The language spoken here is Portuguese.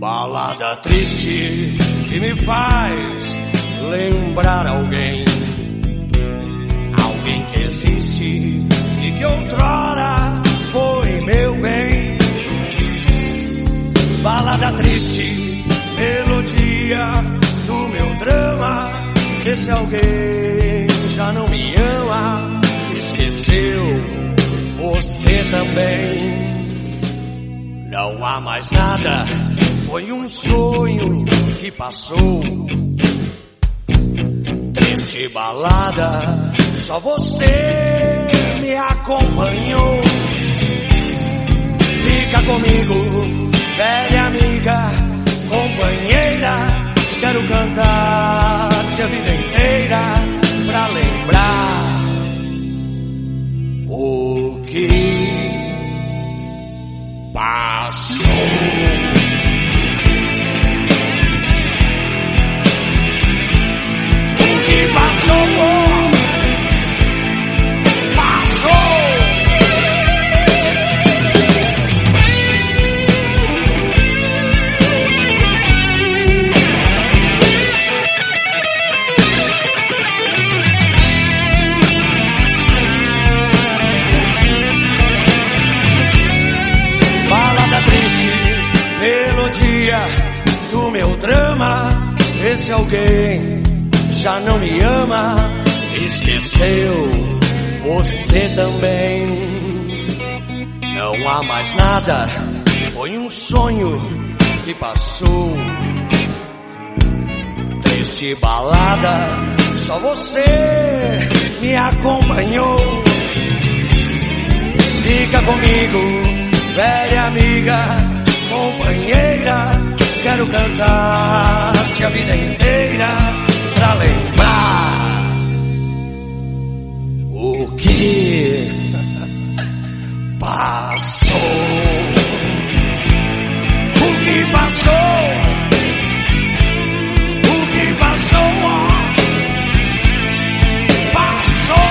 Balada triste que me faz lembrar alguém que existe e que outrora foi meu bem. Balada triste, melodia do meu drama. Esse alguém já não me ama, esqueceu você também. Não há mais nada, foi um sonho que passou. Triste balada, só você me acompanhou. Fica comigo, velha amiga, companheira. Quero cantar-te a vida inteira pra lembrar o que passou. O que passou, passou. Balada triste, melodia do meu drama. Esse alguém já não me ama, esqueceu você também. Não há mais nada, foi um sonho que passou. Triste balada, só você me acompanhou. Fica comigo, velha amiga, companheira. Quero cantar-te a vida inteira pra lembrar o que passou. O que passou? O que passou? Passou.